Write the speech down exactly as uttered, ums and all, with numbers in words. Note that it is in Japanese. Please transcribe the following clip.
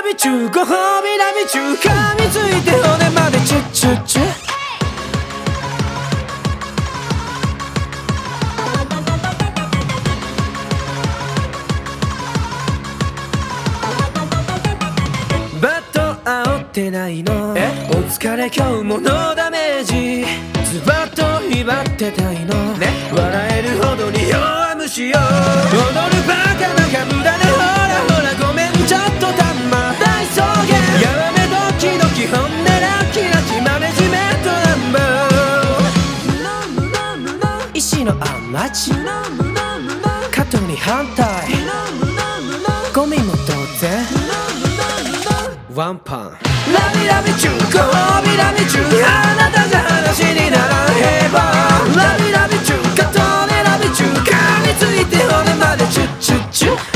ビ中ご褒美ラビ中噛みついて骨までチュッチュッチュバット煽ってないのえお疲れ今日もノーダメージズバッと威張ってたいの、ね、笑えるほどに弱虫よ踊るバカなか無駄でほらほらごめんちょっとたんま大草原やわめドキドキ本音ラッキラキマネジメントナンバー石のアンマッチ加藤に反対ゴミも同然ワンパンラビラビ中ご褒美ラビ中あなたじゃ話にならん平凡ラビラビ中加藤ねラビ中噛みついて骨までチュッチュッチュッ